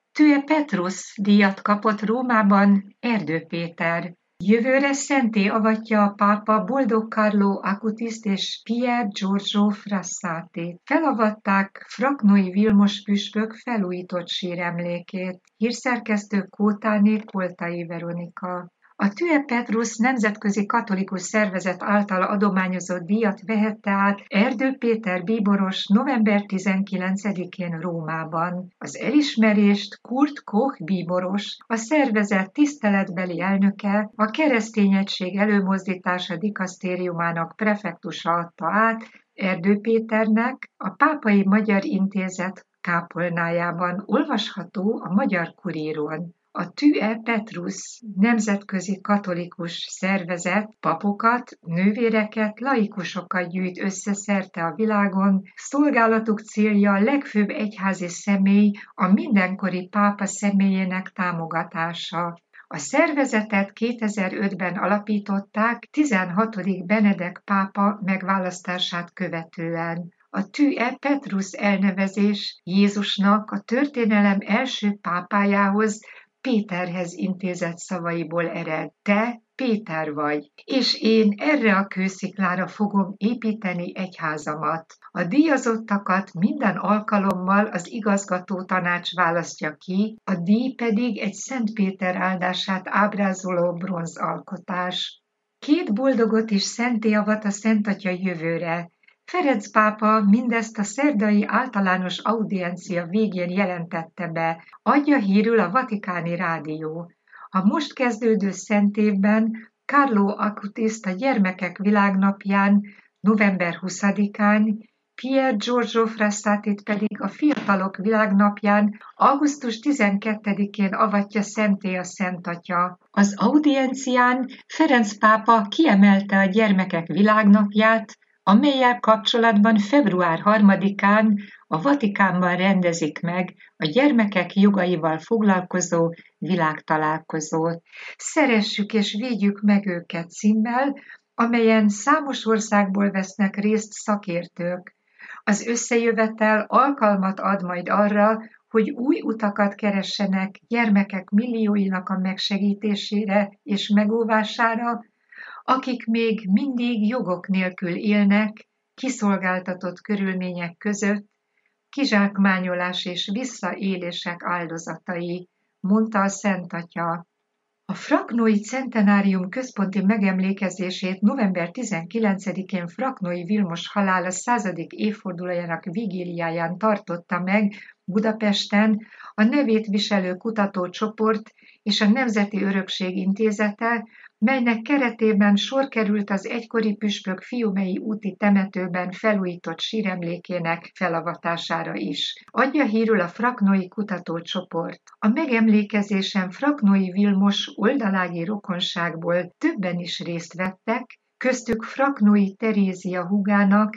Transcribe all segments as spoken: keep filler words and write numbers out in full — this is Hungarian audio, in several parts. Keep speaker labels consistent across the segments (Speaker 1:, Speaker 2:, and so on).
Speaker 1: Tue Petrus díjat kapott Rómában Erdő Péter. Jövőre szentté avatja a pápa Boldog Carlo Acutiszt és Pier Giorgio Frassattit. Felavatták Fraknói Vilmos püspök felújított síremlékét. Hírszerkesztő Kótáné Koltai Veronika. A Tue Petrus nemzetközi katolikus szervezet által adományozott díjat vehette át Erdő Péter bíboros november tizenkilencedikén Rómában. Az elismerést Kurt Koch bíboros, a szervezet tiszteletbeli elnöke, a Keresztény Egység Előmozdítása dikasztériumának prefektusa adta át Erdő Péternek, a Pápai Magyar Intézet kápolnájában olvasható a Magyar Kuríron. A Tue Petrus nemzetközi katolikus szervezet papokat, nővéreket, laikusokat gyűjt össze szerte a világon, szolgálatuk célja a legfőbb egyházi személy, a mindenkori pápa személyének támogatása. A szervezetet kétezer-ötben alapították tizenhatodik Benedek pápa megválasztását követően. A Tue Petrus elnevezés Jézusnak a történelem első pápájához, Péterhez intézett szavaiból ered. Te Péter vagy, és én erre a kősziklára fogom építeni egyházamat. A díjazottakat minden alkalommal az igazgató tanács választja ki, a díj pedig egy Szent Péter áldását ábrázoló bronzalkotás. Két boldogot is szentté avat a Szentatya jövőre. Ferenc pápa mindezt a szerdai általános audiencia végén jelentette be, adja hírül a Vatikáni Rádió. A most kezdődő szentévben Carlo Acutiszt a Gyermekek Világnapján, november huszadikán, Pier Giorgio Frassattit pedig a Fiatalok Világnapján, augusztus tizenkettedikén avatja szentté a Szentatya. Az audiencián Ferenc pápa kiemelte a Gyermekek Világnapját, amellyel kapcsolatban február harmadikán a Vatikánban rendezik meg a gyermekek jogaival foglalkozó világtalálkozót. Szeressük és védjük meg őket címmel, amelyen számos országból vesznek részt szakértők. Az összejövetel alkalmat ad majd arra, hogy új utakat keressenek gyermekek millióinak a megsegítésére és megóvására, akik még mindig jogok nélkül élnek, kiszolgáltatott körülmények között, kizsákmányolás és visszaélések áldozatai, mondta a Szentatya. A Fraknói Centenárium központi megemlékezését november tizenkilencedikén Fraknói Vilmos halála századik évfordulójának vigíliáján tartotta meg Budapesten a nevét viselő kutatócsoport és a Nemzeti Örökség Intézete, melynek keretében sor került az egykori püspök Fiumei úti temetőben felújított síremlékének felavatására is. Adja hírül a Fraknói kutatócsoport. A megemlékezésen Fraknói Vilmos oldalági rokonságból többen is részt vettek, köztük Fraknói Terézia húgának,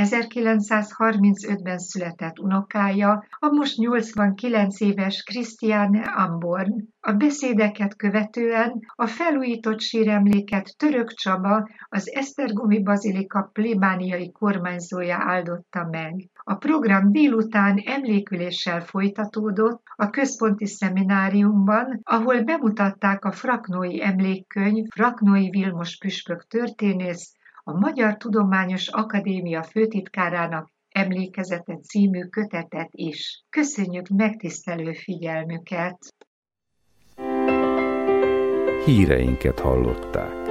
Speaker 1: ezerkilencszázharmincötben született unokája, a most nyolcvankilenc éves Christiane Amborn. A beszédeket követően a felújított síremléket Török Csaba, az Esztergomi Bazilika plébániai kormányzója áldotta meg. A program délután emléküléssel folytatódott a központi szemináriumban, ahol bemutatták a Fraknói emlékkönyv, Fraknói Vilmos püspök történész, a Magyar Tudományos Akadémia főtitkárának emlékezete című kötetet is. Köszönjük megtisztelő figyelmüket!
Speaker 2: Híreinket hallották.